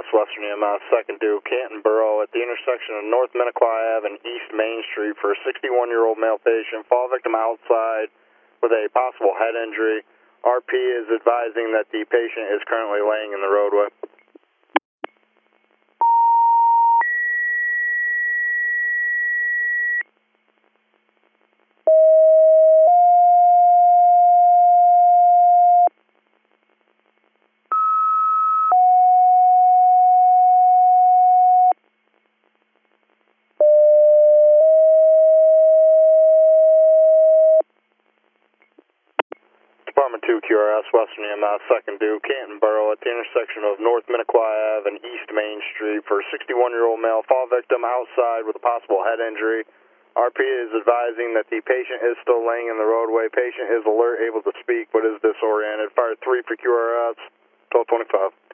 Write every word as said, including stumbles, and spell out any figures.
S, Western E M S, second due, Canton Borough, at the intersection of North Minnequaw Ave and East Main Street for a sixty-one-year-old male patient, fall victim outside with a possible head injury. R P is advising that the patient is currently laying in the roadway. Department two Q R S, Western E M S, second due, Canton Borough, at the intersection of North Minnequaw Ave and East Main Street for a sixty-one-year-old male, fall victim outside with a possible head injury. R P is advising that the patient is still laying in the roadway. Patient is alert, able to speak, but is disoriented. Fire three for Q R S, twelve twenty-five.